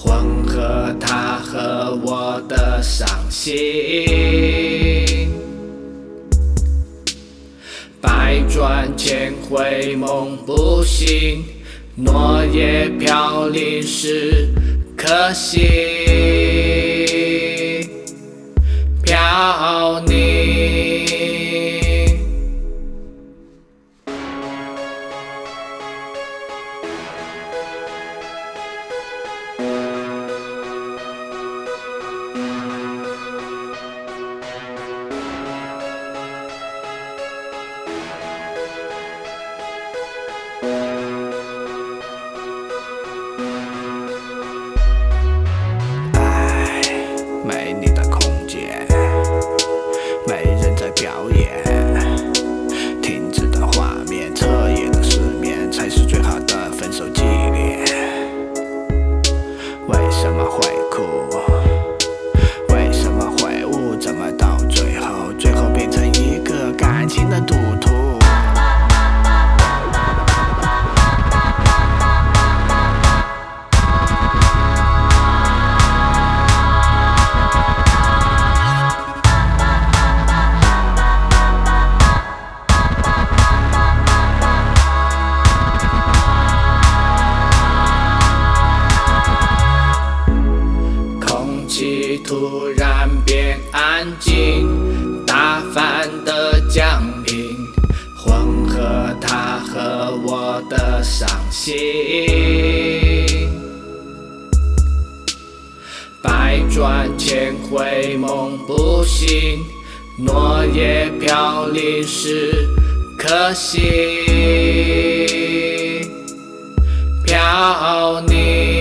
混合他和我的伤心，百转千回梦不醒，落叶飘零时可惜，飘零。 没你的空间，没人在表演，停止的画面，彻夜的失眠，才是最好的分手纪念。为什么会哭？为什么会悟？怎么到最后变成一个感情的赌徒？ 突然变安静，大范的降临，混合他和我的伤心，百转千回梦不醒，落叶飘零时可惜，飘零。